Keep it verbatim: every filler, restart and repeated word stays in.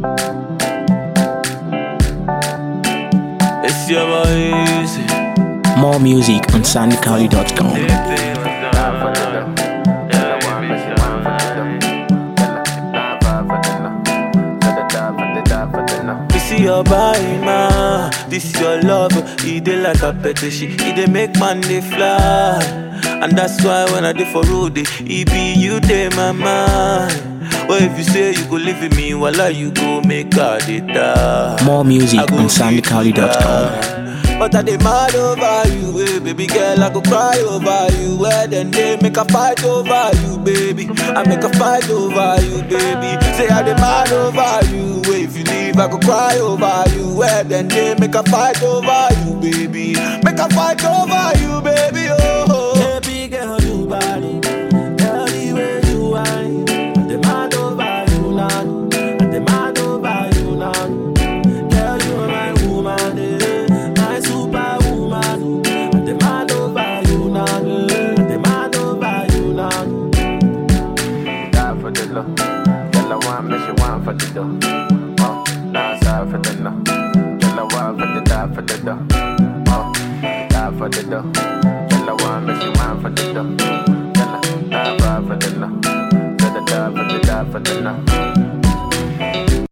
It's your boy Easy. More music on sandy cali dot com. This is your body, man. This is your love. It dey like a petition. It dey make man dey fly. And that's why when I dey for road, it be you dey my mind. Or if you say you go live with me, voila, you go make a dey die. More music on sandy cali dot com. But I dey mad over you, eh, baby girl. I go cry over you. Where then they make a fight over you, baby. I make a fight over you, baby. Say I dey mad over you. Eh, if you leave, I go cry over you. Where then they make a fight over you, baby. Make a fight over you, baby. Oh, baby girl, you body, girl, the way you whine. I dey mad over you now. I dey mad over you now. Girl, you are my woman, eh. Girl, I want me, she want for the dough. Oh, nah, sorry for the no. Girl, I want for the die for the dough. Oh, die for the dough. Girl, I want me, she want for the dough. Girl, I die for the no. Girl, I die for the die for the no.